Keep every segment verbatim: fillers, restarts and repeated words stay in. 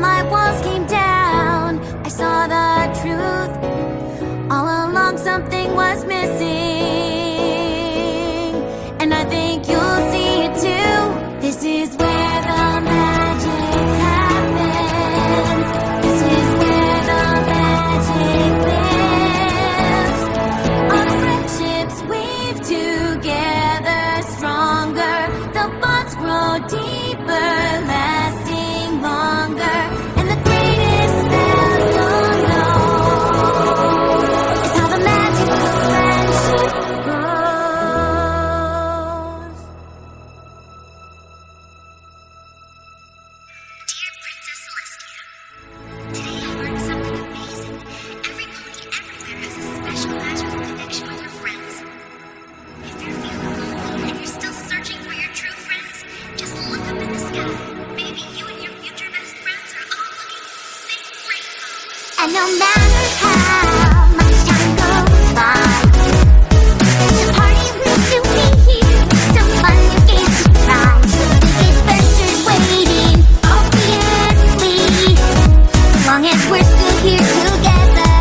my walls came down, I saw the truth. All along something was missing, and I think you'll see it too. This is where the magic happens. This is where the magic lives. Our friendships weave together stronger. The bonds grow deeper, lasting longer. And the greatest spell you'll know is how the magic of friendship grows. Dear Princess Celestia, today I learned something amazing. Every pony everywhere has a special magical connection with her friends. If you're feeling lonely and you're still searching for your true friends, just look up in the sky. Maybe you and your future best friends are all looking at the same rainbow. And no matter how much time goes by, the party will still be here. Some fun new games to try. Big adventures waiting, obviously. As long as we're still here together,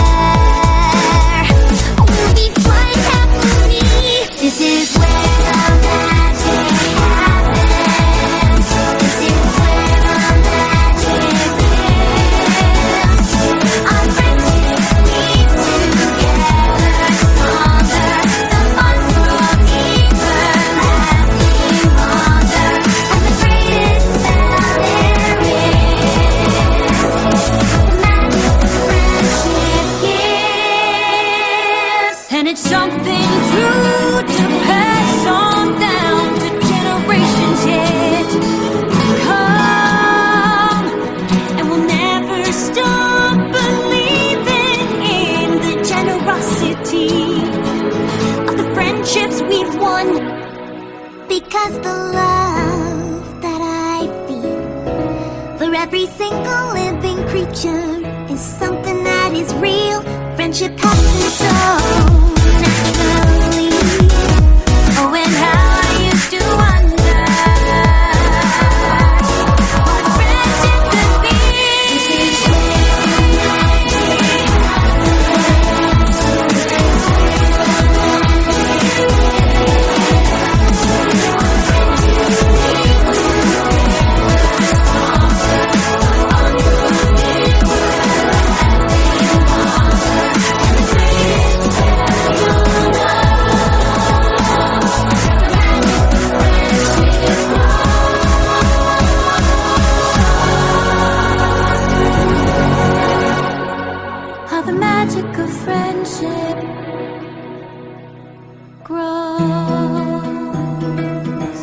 we'll be flying happily. This is where the magic happens. This is where the magic lives. Our friendships weave together stronger. The bonds grow deeper, lasting longer. And the greatest spell there is, the magic friendship gives. And it's something true to pass on down to generations yet to come. And we'll never stop believing in the generosity of the friendships we've won. Because the love that I feel for every single living creature is something that is real. Friendship happens so naturally. Oh, and how I used to wonder what friendship could be. This is where the magic happens. This is where the magic lives. Our friendships weave together stronger. The bonds grow deeper, lasting longer. And the greatest spell you'll know is how the magic of friendship grows.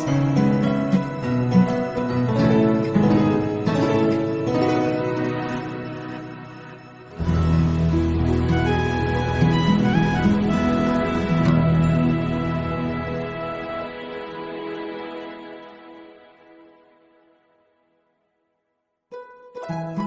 Thank you.